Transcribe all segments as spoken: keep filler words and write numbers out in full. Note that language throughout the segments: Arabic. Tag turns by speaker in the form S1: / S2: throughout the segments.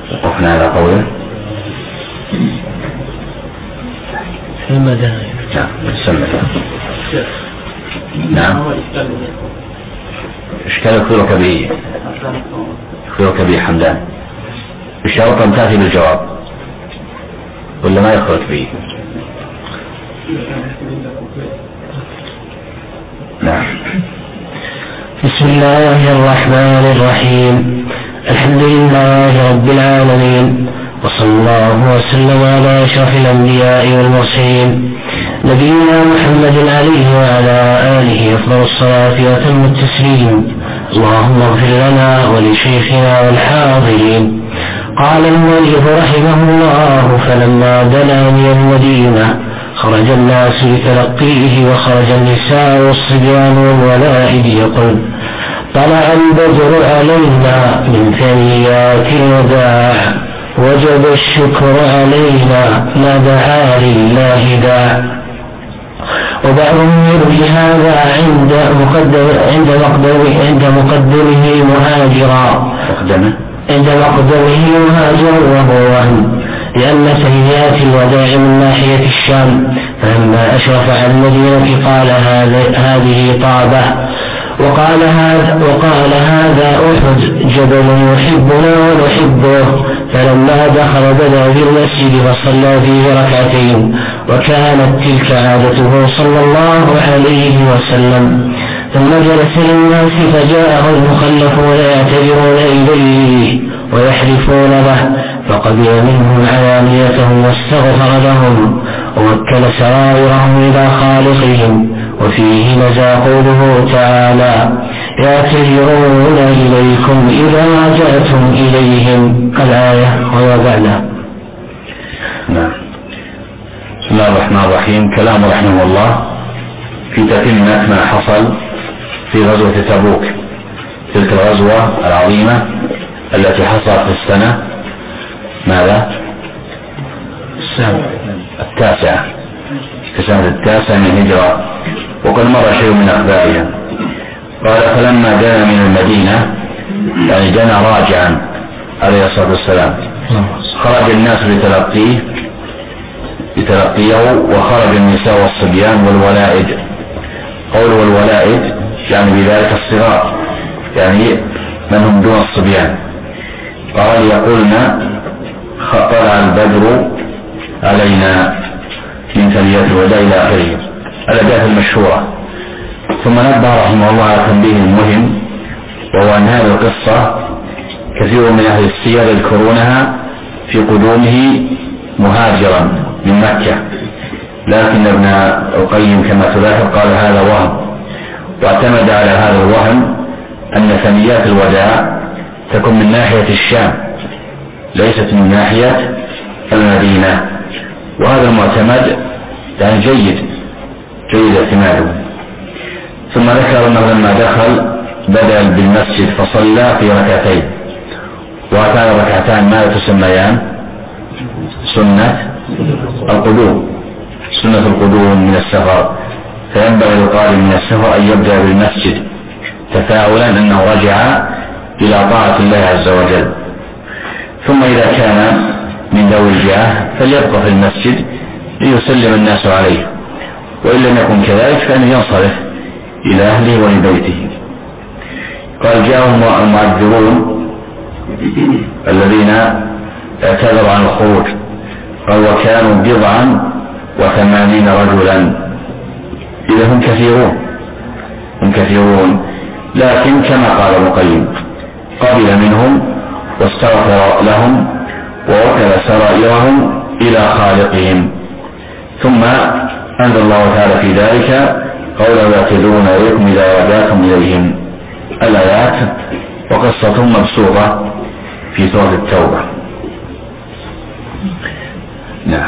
S1: وقفنا على قوله
S2: في المدائن.
S1: نعم سمع. نعم إشكال يخبرك به يخبرك به حمدان بشرط أن تأتي بالجواب ولا ما يخبرك به؟ نعم.
S2: بسم الله الرحمن الرحيم. الحمد لله رب العالمين، وصلى الله وسلم على أشرف الأنبياء والمرسلين نبينا محمد عليه وعلى آله أفضل الصلاة وأتم التسليم. اللهم اغفر لنا ولشيخنا والحاضرين. قال المؤلف رحمه الله: فلما دنا من المدينة خرج الناس لتلقيه، وخرج النساء والصبيان والولائد يقول: طلع البدر علينا من ثنيات الوداع، وجب الشكر علينا ما دعا لله داع. وبعضهم يروي هذا عند مقدم عند مقدمه عند مقدمه مهاجرا عند مقدمه مهاجرا وهو وهم، لأن ثنيات الوداع من ناحية الشام، فلما أشرف على المدينة قال هذه طابة، وقال هذا وقال هذا أحد جبل يحبنا ونحبه. فلما دخل بدا بالمسجد فصلى فيه ركعتين، وكانت تلك عادته صلى الله عليه وسلم. ثم جلس للناس فجاءه المخلفون يعتذرون إليه ويحلفون له، فقبل منهم علانيتهم واستغفر لهم ووكل سرائرهم إلى خالقهم. وفيه نزى قوله تعالى: يعتذرون إليكم إذا رجعتم إليهم الآية ويبعنا.
S1: نعم. بسم الله الرحمن الرحيم. كلام رحمه الله في تتمة ما حصل في غزوة تبوك، تلك الغزوة العظيمة التي حصلت في السنة ماذا؟ التاسعة في السنة التاسعة من الهجرة، وقد مر شيء من أخبارها. قال: فلما دنا من المدينة، يعني دنا راجعا عليه الصلاة والسلام، خرج الناس لتلقيه لتلقيه وخرج النساء والصبيان والولائد. قول والولائد يعني بذلك الصغار، يعني من هم دون الصبيان. قال: يقولنا طلع البدر علينا من ثنيات الوداع إلى آخره، الأداة المشهورة. ثم نبه رحمه الله على تنبيه مهم، وهو أن هذه القصة كثير من أهل السير يذكرونها في قدومه مهاجرا من مكة، لكن ابن القيم كما تلاحظ قال هذا وهم، واعتمد على هذا الوهم أن ثنيات الوداع تكون من ناحية الشام ليست من ناحية المدينة، وهذا المعتمد يعني جيد جيد اعتماده. ثم ذكر أنه لما دخل بدأ بالمسجد فصلى في ركعتين، وهاتان الركعتان ماذا تسميان؟ سنة القدوم، سنة القدوم من السفر، فينبغي للقادم من السفر أن يبدأ بالمسجد تفاؤلا أنه رجع إلى طاعة الله عز وجل. ثم إذا كان من ذوي الجاه فليبقى في المسجد ليسلم الناس عليه، وإن لم يكن كذلك فإنه ينصرف إلى أهله ولبيته. قال: جاءهم المعذرون الذين اعتذروا عن الخروج، قال: وكانوا بضعا وثمانين رجلا. إذا هم كثيرون هم كثيرون لكن كما قال ابن القيم قبل منهم واستغفر لهم ووكل سرائرهم إلى خالقهم. ثم أنزل الله تعالى في ذلك قوله: يعتذرون إليكم إذا رجعتم إليهم الآيات، وقصة مبسوطة في سورة التوبة. نعم.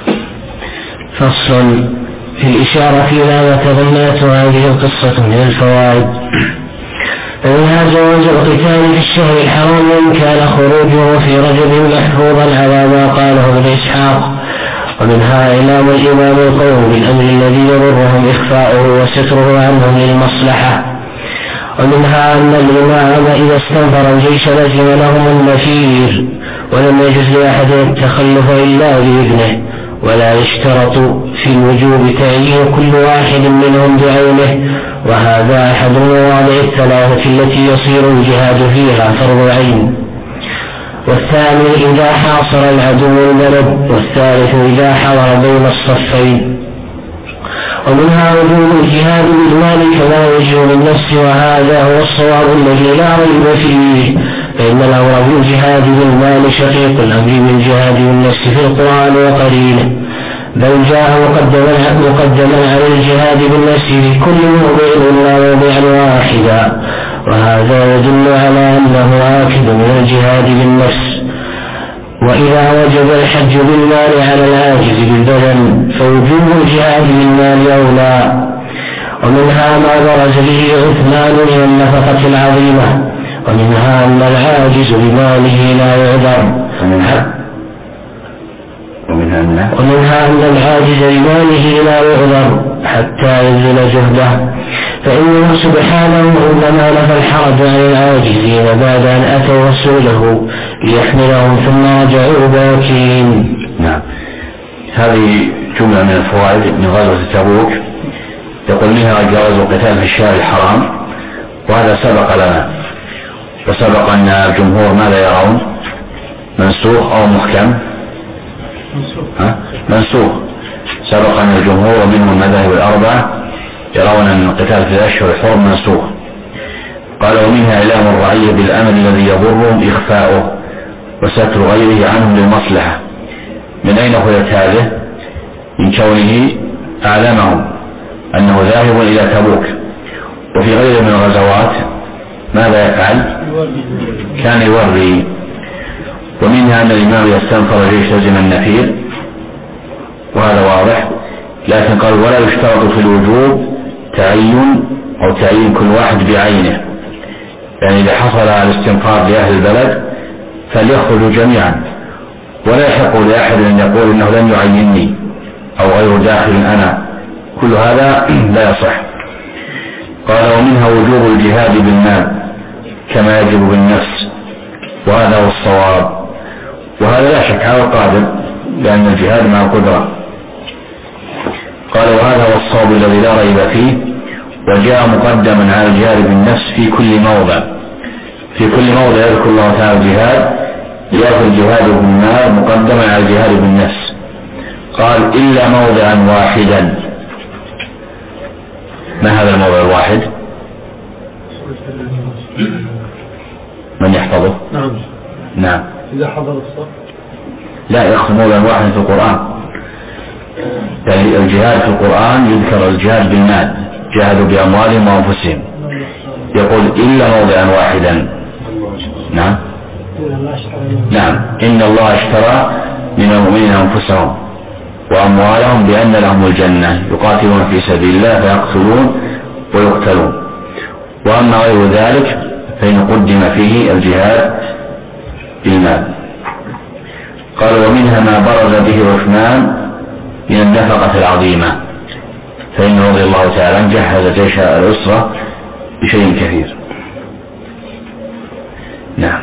S2: فصل في الإشارة إلى ما تضمنته هذه القصة من الفوائد. ومنها جواز القتال في الشهر الحرام إن كان خروجه في رجب محفوظا على ما قاله ابن إسحاق. ومنها إعلام الإمام القوم بالأمر الذي يضرهم إخفاؤه وستره عنهم للمصلحة. ومنها أن الإمام إذا استنفر الجيش لزم لهم النفير، ولم يجوز لأحد التخلف إلا بإذنه، ولا يشترط في الوجوب تعيين كل واحد منهم بعينه، وهذا أحد المواضع الثلاثة التي يصير الجهاد فيها فرض عين. والثاني إذا حاصر العدو البلد، والثالث إذا حضر بين الصفين. ومنها وجوب الجهاد بالمال كما يجب بالنفس، وهذا هو الصواب الذي لا ريب فيه، فإن الأمر بالجهاد بالمال شقيق الأمر بالجهاد بالنفس في القرآن وقرينه، بل جاء مقدما مقدما على الجهاد بالنفس في كل موضع إلا موضعا واحدا، وهذا يدل على أنه آكد من الجهاد بالنفس. وإذا وجب الحج بالمال على العاجز بالبدن فوجوب الجهاد بالمال أولى. ومنها ما برز به عثمان من النفقة العظيمة، ومنها أن العاجز بماله لا يعذر، ومنها أن العاجز بماله لا يعذر حتى يبذل جهده، فإنه سبحانه إنما نفى الحرج عن العاجزين بعد أن أتوا رسوله ليحملهم ثم رجعوا باكين.
S1: نعم، هذه جملة من الفوائد من غزوة تبوك، يقول منها جواز القتال في الشهر الحرام، وهذا سبق لنا، وسبق أن الجمهور ماذا يرون؟ منسوخ أو محكم؟ ها؟ منسوخ. سبق أن الجمهور ومنهم المذاهب الأربعة يرون أن القتال في الأشهر الحرم منسوخ. قال ومنها إعلام الرعية بالأمر الذي يضرهم إخفاؤه وستر غيره عنهم للمصلحة. من أين أخذت هذه؟ من كونه أعلمهم أنه ذاهب إلى تبوك، وفي غيره من الغزوات ماذا يفعل؟ كان يوري. ومنها أن الإمام يستنفر الجيش لزم النفير، وهذا واضح، لكن قال ولا يشترط في الوجوب تعين أو تعيين كل واحد بعينه، يعني إذا حصل الاستنفار لأهل البلد فليخرجوا جميعا، ولا يحق لأحد أن يقول إنه لن يعينني أو غير داخل أنا، كل هذا لا يصح. قال ومنها وجوب الجهاد بالمال كما يجب بالنفس، وهذا هو الصواب، وهذا لا شك على القادر لأن الجهاد مع القدرة. قال وهذا هو الصواب الذي لا ريب فيه، وجاء مقدما على الجهاد بالنفس في كل موضع. في كل موضع يذكر الله تعالى الجهاد، يأخذ الجهاد بالمال مقدما على الجهاد بالنفس. قال إلا موضعا واحدا. ما هذا الموضع الواحد؟ من يحفظه؟
S3: نعم.
S1: نعم.
S3: إذا حضر الصف.
S1: لا، يأخذ موضع واحد في القرآن. يعني الجهاد في القرآن يذكر الجهاد بالمال، جاهدوا بأموالهم وأنفسهم، يقول إلا موضعا واحدا. نعم. نعم، إن الله اشترى من المؤمنين أنفسهم وأموالهم بأن لهم الجنة يقاتلون في سبيل الله فيقتلون ويقتلون. وأما غير ذلك فإن قدم فيه الجهاد بالمال. قال ومنها ما برز به عثمان من النفقة العظيمة، فإنه رضي الله تعالى جهز جيش الأسرة بشيء كثير. نعم.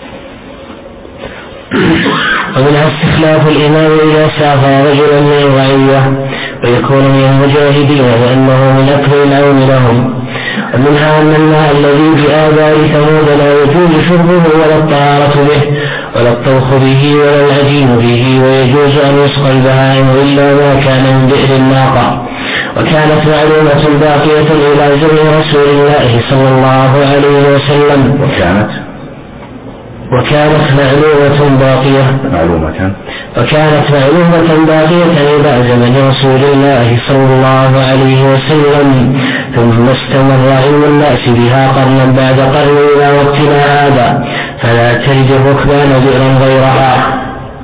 S2: ومنها استخلاف الإمام إذا سافر رجلا من الرعية ويكون من المجاهدين لأنه من أكثر العون لهم. ومنها أن الماء الذي بآبار ثمود لا يجوز شربه ولا الطهارة به ولا الطبخ به ولا العجين به، ويجوز أن يسقى البهائم إلا ما كان من بئر الناقة. وكانت معلومة باقية إلى زمن رسول الله صلى الله عليه وسلم.
S1: وكانت
S2: وكانت معلومة باقية
S1: معلومة
S2: وكانت معلومة باقية إلى زمن رسول الله صلى الله عليه وسلم، ثم استمر علم الناس بها قرنا بعد قرن إلى وقتنا هذا، فلا تجد الركبان بئرا غيرها.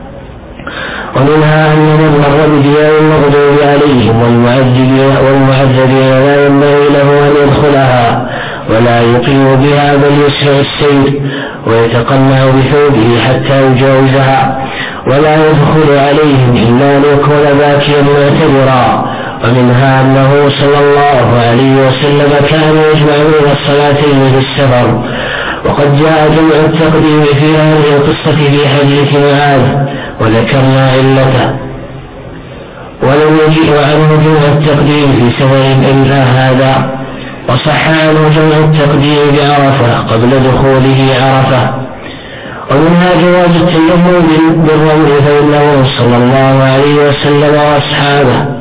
S2: ومنها أن من مر بديار المغضوب عليهم والمعذبين لا ينبغي له أن يدخلها، ولا يقيم بها بل يسرع السير ويتقنع بثوبه حتى يجاوزها ولا يدخل عليهم إلا ليكون باكيا معتبرا. ومنها أنه صلى الله عليه وسلم كان يجمع بين الصلاتين في السفر، وقد جاء جمع التقديم في هذه القصة في حديث معاذ وذكرنا علته، ولم يجيء عنه جمع التقديم في سفر إلا هذا، وصح عنه جمع التقديم بعرفة قبل دخوله عرفة. ومنها جواز التيمم بالرمل، فإنه صلى الله عليه وسلم وأصحابه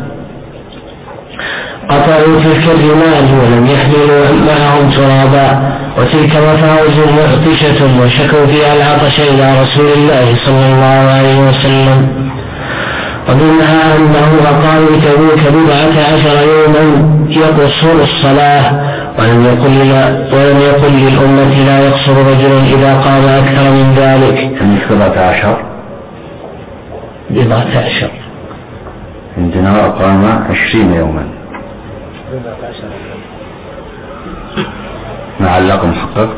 S2: قطعوا تلك الرمال ولم يحملوا معهم ترابا، وتلك مفاوز معطشة وشكوا فيها العطش إلى رسول الله صلى الله عليه وسلم. ومنها أنه أقام بتبوك بضعة عشر يوما يقصر الصلاة، ولم يقل, ولم يقل للأمة لا يقصر رجل إذا قام أكثر من ذلك.
S1: بضعة عشر
S2: بضعة عشر
S1: عندنا أقام عشرين يوما مع اللقم محقق.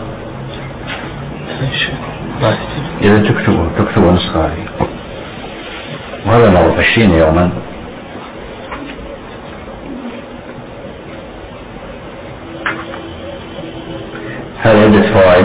S1: إذا تكتبوا تكتبوا نسخة هذه، وهذا معروف عشرين يوما. هذه عدة فوائد.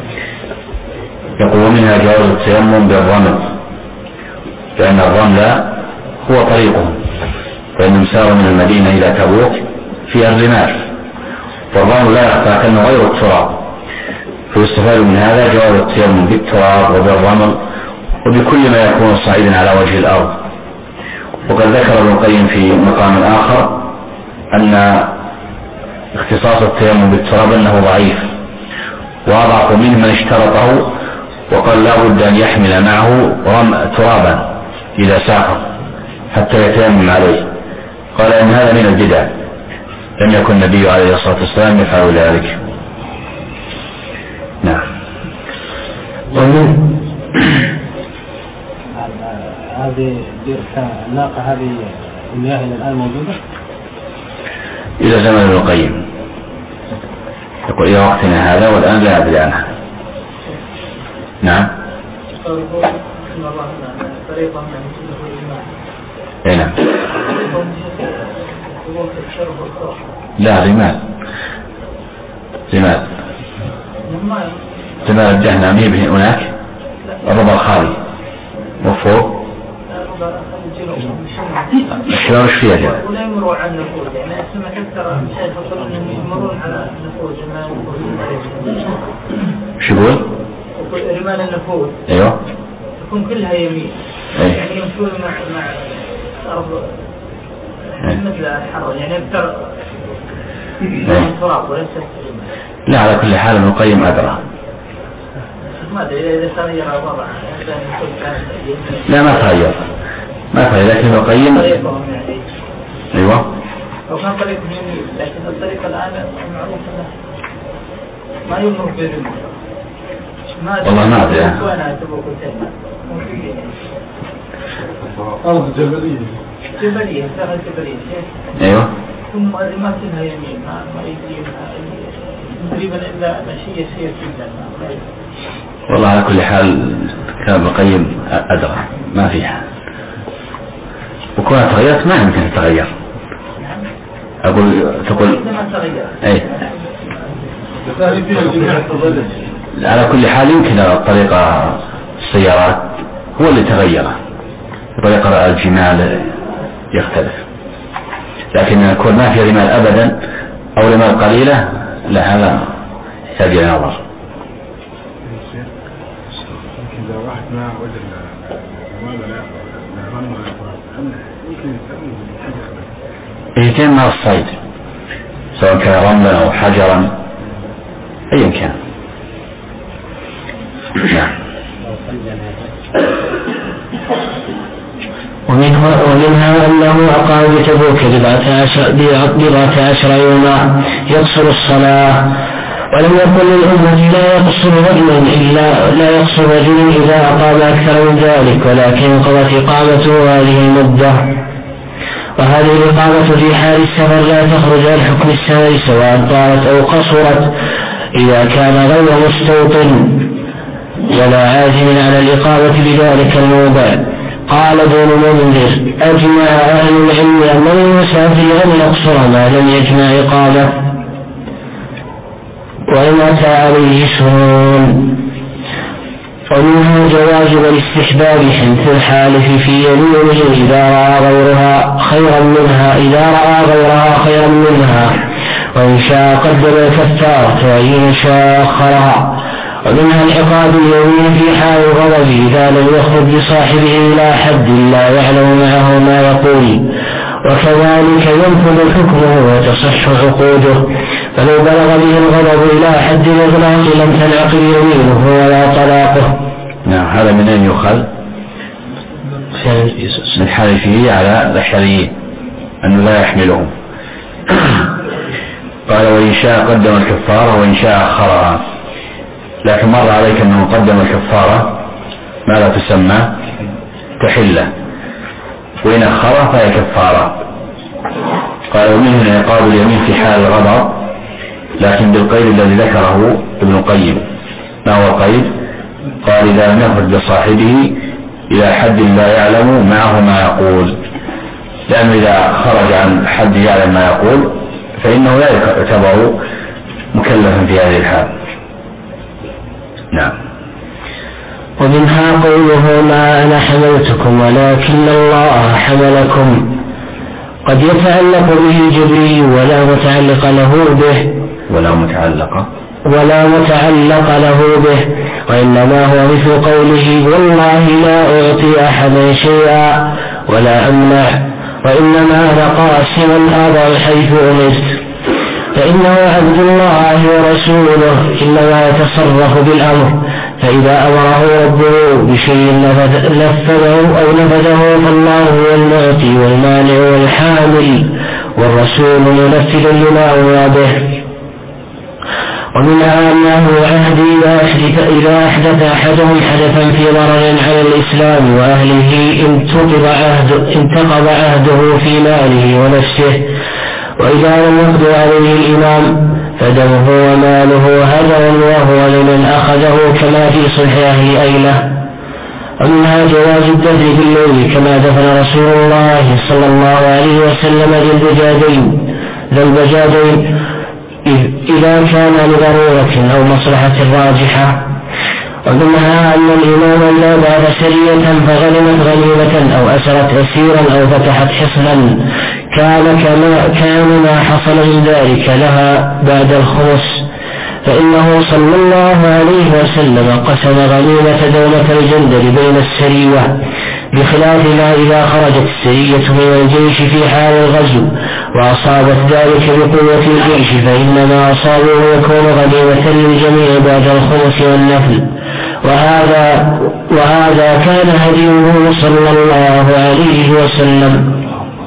S1: يقول منها جواز التيمم بالرمل، لأن الرمل هو طريقهم، فإنهم ساروا من المدينة إلى تبوك في الرمال، والرمل لا يخفى كأنه غير التراب، فيستفاد من هذا جواز التيمم بالتراب وبالرمل وبكل ما يكون صعيدا على وجه الأرض. وقد ذكر ابن القيم في مقام آخر أن اختصاص التيمم بالتراب أنه ضعيف، وأضعف منه من اشترطه وقال لا بد أن يحمل معه ترابا إذا سافر حتى يتيمم عليه. قال أن هذا من البدع، لم يكن النبي عليه الصلاة والسلام يفعل ذلك. نعم.
S3: ومن هذه الناقة هذه المياه الآن موجودة
S1: إلى زمن ابن القيم، يقول إلى وقتنا هذا والآن لا أدري عنها. نعم. اي نعم. لا رمال رمال رمال الجهنمية به هناك الربع الخالي وفوق الشباب ايش فيها جاء؟
S4: ولا يمروا على النفوذ، يعني اسمع كثر شيء يقولون انهم يمرون على النفوذ ما يمرون.
S1: ايش يقول؟
S4: رمال النفوذ
S1: ايوه
S4: تكون كلها يمين،
S1: أيه.
S4: يعني يمشون مع مع ارض مثل الحر، يعني اكثر تراب وليس.
S1: لا على كل حال ابن القيم ادرى.
S4: ما ادري اذا تغير الوضع.
S1: لا ما تغير ما تغير، لكن ابن القيم ايوه
S4: لو كان طريق يمين، لكن الطريق الان معروف ما يمر بالرمال.
S1: والله ما ادري.
S3: أرض جبلية
S4: جبلية سهل جبلية.
S1: ايوه.
S4: ثم ما كلها يمين، ما ما يجيبها تقريبا إلا مشي يسير جدا.
S1: والله على كل حال كان ابن القيم أدرى ما فيها، وكونها تغيرت ما يمكن تتغير. أقول تقول أي على كل حال يمكن طريقة السيارات هو اللي تغير، طريقة الجمال يختلف، لكن يكون ما في رمال أبدا أو رمال قليلة لا، هذا يحتاج إلى نظر.
S3: إذا واحد ما وجد لماذا لا نعمل يمكن يتأمل
S1: يتم مع الصيد سواء كان رملا أو حجرا أيا كان. نعم.
S2: ومنها, ومنها أنه أقام بتبوك بضعة عشر يوما يقصر الصلاة، ولم يقل للأمة لا يقصر رجلا إلا لا يقصر رجل إذا أقام أكثر من ذلك، ولكن قضت إقامته هذه المدة. وهذه الإقامة في حال السفر لا تخرج عن حكم السفر سواء طالت أو قصرت إذا كان غير مستوطن ولا عازم على الإقامة بذلك الموضع. قال ابن المنذر: أجمع أهل العلم أن المسافر أن يقصر ما لم يجمع إقامة وإن أتى عليه سنون. ومنها جواز والاستحباب حنث الحالف في يمينه إذا رأى غيرها خيرا منها إذا رأى غيرها خيرا منها وإن شاء قدم الكفارة وإن شاء أخرها. ومنها انعقاد اليمين في حال الغضب إذا لم يخرج بصاحبه إلى حد لا يعلم معه ما يقول، وكذلك ينفذ حكمه وتصح عقوده. فلو بلغ به الغضب إلى حد الإغلاق لم تنعقد يمينه ولا طلاقه.
S1: نعم. هذا من أين يؤخذ؟ من حلفه على الحريين أنه لا يحملهم. قال: وإن شاء قدم الكفارة وإن شاء أخرها. لكن مر عليك أنه قدم الكفارة ماذا تسمى؟ تحلة، وإن أخرها فهي كفارة. قال: ومنه انعقاد اليمين في حال الغضب، لكن بالقيد الذي ذكره ابن القيم. ما هو القيد؟ قال: إذا لم يخرج بصاحبه إلى حد لا يعلم معه ما يقول، لأنه إذا خرج عن حد يعلم ما يقول فإنه لا يعتبر مكلفا في هذه الحال. نعم.
S2: ومنها قوله: ما أنا حملتكم ولكن الله حملكم. قد يتعلق به الجبري ولا متعلق له به
S1: ولا متعلق
S2: ولا متعلق له به وإنما هو مثل قوله: والله لا أعطي أحدا شيئا ولا أمنع، وإنما أنا قاسم أضع حيث أمرت، فإنه عبد الله ورسوله إنما يتصرف بالأمر، فإذا أمره ربه بشيء نفذه أو نفذه فالله هو المعطي والمانع والحامل، والرسول منفذ لما أمر به. ومنها أنه عهد إذا أحدث أحدهم حدثا في ضرر على الإسلام وأهله انتقض عهده, انتقض عهده في ماله ونفسه، وإذا لم يقضي عليه الإمام فدمه وماله هدر وهو لمن أخذه كما في صلح أهل أيلة. ومنها جواز الدفن بالليل كما دفن رسول الله صلى الله عليه وسلم ذي البجادين ذي البجادين إذا كان لضرورة أو مصلحة راجحة. ومنها أن الإمام إذا بعث سرية فغنمت غنيمة أو أسرت أسيرا أو فتحت حصنا كان كما كان ما حصل من ذلك لها بعد الخمس، فإنه صلى الله عليه وسلم قسم غنيمة دولة الجندل بين السرية، بخلاف ما إذا خرجت السرية من الجيش في حال الغزو وأصابت ذلك بقوة الجيش فإنما أصابه يكون غنيمة للجميع بعد الخمس والنفل، وهذا, وهذا كان هديه صلى الله عليه وسلم.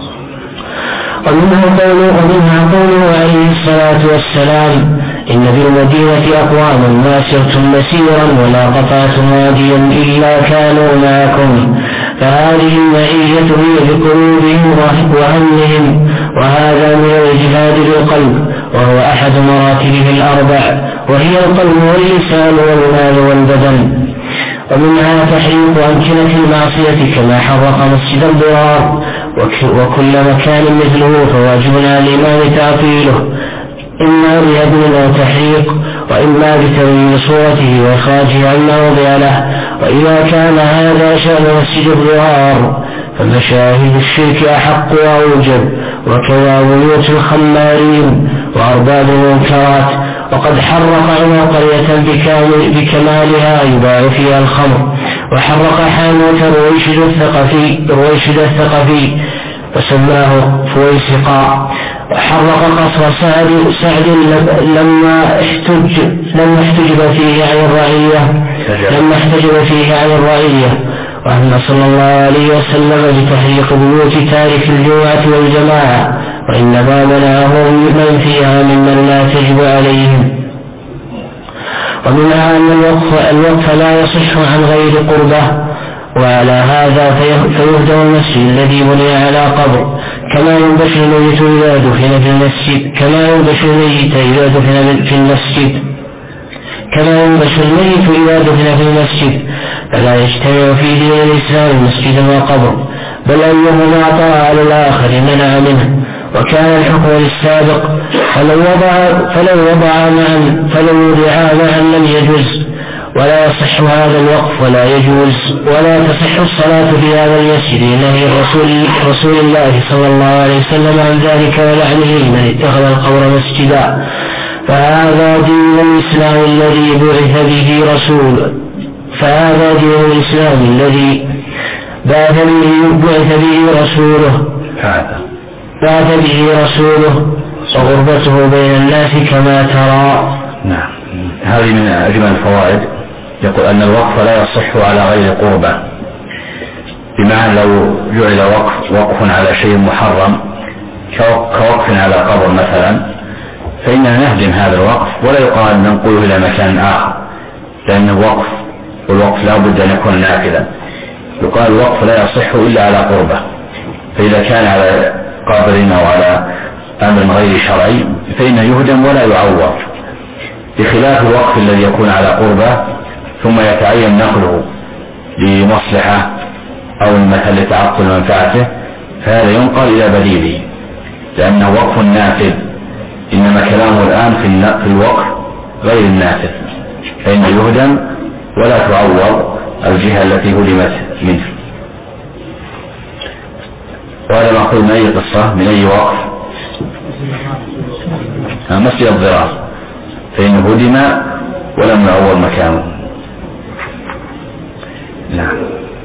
S2: ومنها قوله, ومنها قوله عليه الصلاة والسلام: إن في المدينة أقواما ما سرتم مسيرا ولا قطعتم واديا إلا كانوا معكم، فهذه المعية هي بقلوبهم وهمهم، وهذا من الجهاد بالقلب وهو أحد مراتبه الأربع، وهي القلب واللسان والمال والبدن. ومنها تحريق أمكنة المعصية كما حرق مسجد الضرار وكل مكان مثله، فواجب على الإمام تعطيله إما بهدم أو تحريق، وإما بتغيير صورته وإخراجه عن موضع له. وإذا كان هذا شأن مسجد الضرار فمشاهد الشرك أحق وأوجب، وكذا بيوت الخمارين وأرباب المنكرات. وقد حرق عمر قرية بكمالها يباع فيها الخمر، وحرق حانوت رويشد الثقفي, رويشد الثقفي وسماه فويسقا، وحرق قصر سعد, سعد لما احتج لما احتجب فيه عن الرعية لما احتجب فيه عن الرعية وأن صلى الله عليه وسلم بتحريق بيوت تارك الجمعة والجماعة، وإنما منعه من فيها ممن لا تجب عليهم. ومنها أن الوقف, الوقف لا يصح عن غير قربة، وعلى هذا فيهدم المسجد الذي بني على قبر، كما ينبش الميت إذا دفن في المسجد كما ينبش الميت إذا دفن في المسجد كما ينبش الميت إذا دفن في المسجد، فلا يجتمع في دين الإسلام مسجد وقبر، بل أيهما طاع على الآخر منع منه. وكان الحكم للسابق، فلو وضع فلو وضع معا فلو وضعا معا لم يجوز، ولا يصح هذا الوقف ولا يجوز، ولا تصح الصلاة في هذا المسجد لنهي الرسول رسول الله صلى الله عليه وسلم عن ذلك ولعنه من اتخذ القبر مسجدا. فهذا دين الإسلام الذي بعث به رسول فهذا دين الإسلام الذي بعث به بعث به رسوله بعث به رسوله وغربته بين الناس كما ترى.
S1: نعم، هذه من أجمل الفوائد. يقول أن الوقف لا يصح على غير قربة، بمعنى لو جعل وقف وقف على شيء محرم كوقف على قبر مثلا، فإننا نهدم هذا الوقف ولا يقال ننقله إلى مكان آخر، لأنه وقف، والوقف لا بد أن يكون نافذا. يقال الوقف لا يصح إلا على قربة، فإذا كان على قابل أو على أمر غير شرعي فإنه يهدم ولا يعوض، بخلاف الوقف الذي يكون على قربة ثم يتعين نقله لمصلحة أو مثل لتعطل منفعته، فهذا ينقل إلى بديله لأنه وقف نافذ. إنما كلامه الآن في الوقف غير النافذ، فإنه يهدم ولا تعوض الجهة التي هدمت منه. وهذا مأخوذ من أي قصة، من أي وقف؟ مسجد الضرار، فإنه هدم ولم يعوض مكانه. نعم.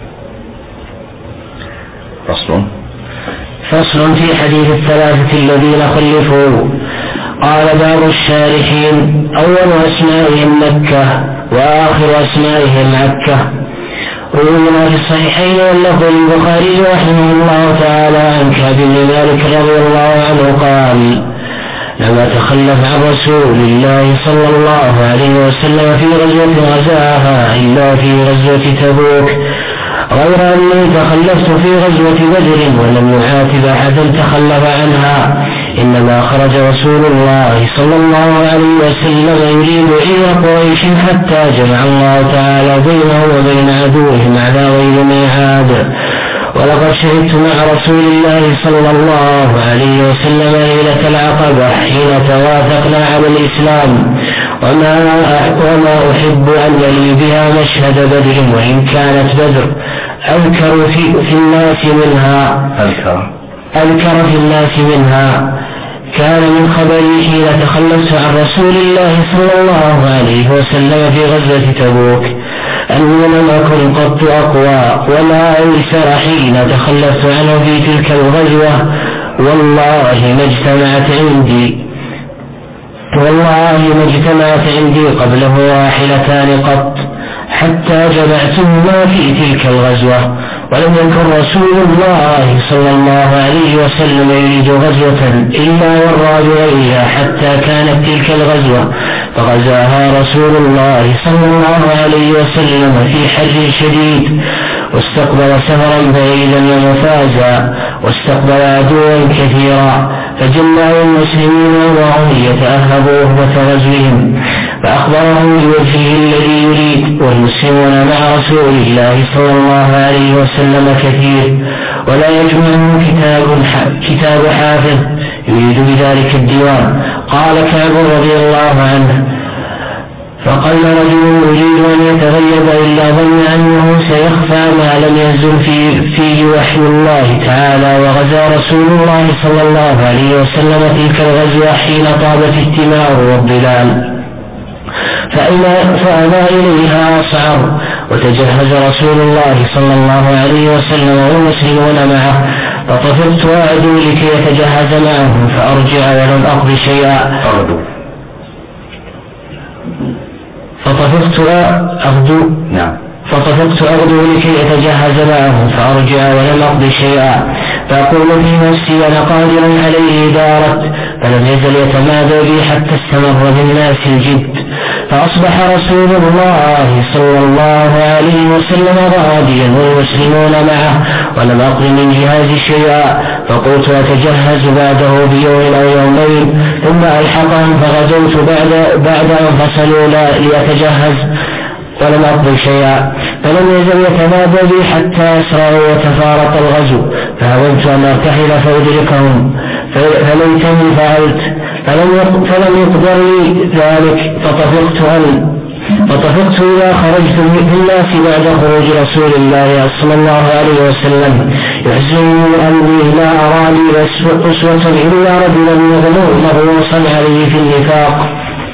S1: فصل
S2: فصل في حديث الثلاثة الذين خلفوا. قال بعض الشارحين: أول أسمائهم مكة وآخر أسمائهم مكة. وروينا في الصحيحين واللفظ البخاري رحمه الله تعالى عن كعب بن مالك رضي الله عنه قال: لما تخلف عن رسول الله صلى الله عليه وسلم في غزوة غزاها إلا في غزوة تبوك، غير أني تخلفت في غزوة بدر ولم يعاتب أحدا تخلف عنها، إنما خرج رسول الله صلى الله عليه وسلم يريد عير قريش حتى جمع الله تعالى بينه وبين عدوهم على غير ميعاد. ولقد شهدت مع رسول الله صلى الله عليه وسلم ليلة العقبة حين توافقنا على الإسلام، وما وما أحب أن يلي بها مشهد بدر، وإن كانت بدر أذكر في, في الناس منها
S1: أذكر
S2: أذكر في الناس منها. كان من خبري حين تخلصت عن رسول الله صلى الله عليه وسلم في غزوة تبوك أني لم أكن قط أقوى ولا أيسر حين تخلصت عنه في تلك الغزوة، والله ما اجتمعت عندي والله ما اجتمعت عندي قبله راحلتان قط حتى جمعتهما في تلك الغزوة. ولم يكن رسول الله صلى الله عليه وسلم يريد غزوة إلا ورى بغيرها حتى كانت تلك الغزوة فغزاها رسول الله صلى الله عليه وسلم في حر شديد، واستقبل سفرا بعيدا ومفازا، واستقبل عدوا كثيرا، فجمعوا المسلمين وهم يتأهبوا أهبة غزوهم، فأخبرهم بوجهه الذي يريد. والمسلمون مع رسول الله صلى الله عليه وسلم كثير، ولا يجمعهم كتاب كتاب حافظ يريد بذلك الديوان. قال كعب رضي الله عنه: فقال رجل يريد أن يتغيب إلا ظن أنه سيخفى ما لم ينزل فيه, فيه وحي الله تعالى، وغزا رسول الله صلى الله عليه وسلم تلك الغزوة حين طابت الثمار والظلال، فأنا إليها أصعر، وتجهز رسول الله صلى الله عليه وسلم والمسلمون معه، فطفقت وأعدوا لكي يتجهز معهم فأرجع ولم أقض شيئا فطفقت أغدو
S1: نعم
S2: فطفقت أغدو لكي أتجهز معه فأرجع ولم أقض شيئا، فأقول في نفسي أنا قادر عليه دارت، فلم يزل يتمادى بي حتى استمر بالناس الجد، فأصبح رسول الله صلى الله عليه وسلم غاديا والمسلمون معه ولم أقض من جهاز شيئا، فقلت أتجهز بعده بيوم أو يومين ثم ألحقهم، فغدوت بعد, بعد أن فصلوا لأتجهز ولم أقض شيئا، فلم يزل يتنادى بي حتى أسرعوا وتفارق الغزو، فهممت أن أرتحل فأدركهم فليتني فعلت، فلم فلم يقدر لي ذلك، فطفقت أن فطفقت إذا خرجت في الناس بعد خروج رسول الله صلى الله عليه وسلم، يحزنني أمري لا أرى لي أسوة إلا رجلا مغموصا عليه في النفاق،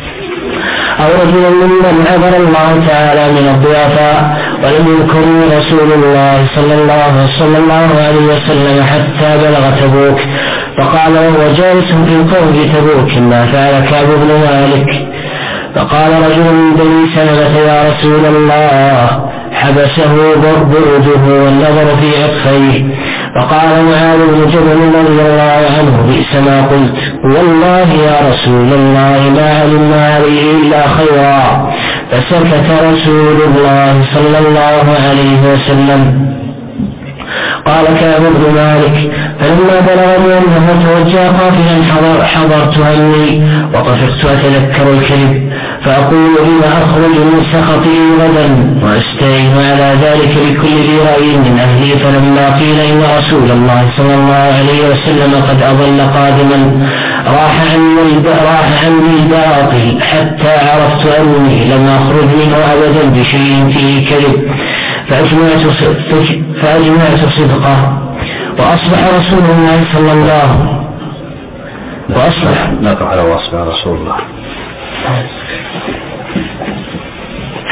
S2: أو رجلا ممن عبر الله تعالى من الضعفاء، ولم يذكرني رسول الله صلى الله, صلى الله عليه وسلم حتى بلغ تبوك، فقال وهو جالس في قوم تبوك ما فعل كعب بن مالك، فقال رجل من بني سلمة يا رسول الله حبسه برده والنظر في عطفيه، فقال معاذ بن جبل رضي الله عنه بئس ما قلت، والله يا رسول الله ما علمنا عليه إلا خيرا، فسكت رسول الله صلى الله عليه وسلم. قال كعب بن مالك فلما بلغني أنه توجه قافلا حضر حضرت همي وطفقت أتذكر الكذب، فأقول بما أخرج من سخطي غدا وأستعين على ذلك بكل ذي رأي من أهلي، فلما قيل إن رسول الله صلى الله عليه وسلم قد أضل قادما راح عني راح عني الباطل حتى عرفت أني لم أخرج منه أبدا بشيء فيه كذب، فأجمعت فأجمعت صدقه، وأصبح رسول الله صلى الله وأصبح
S1: نقع على وصف رسول الله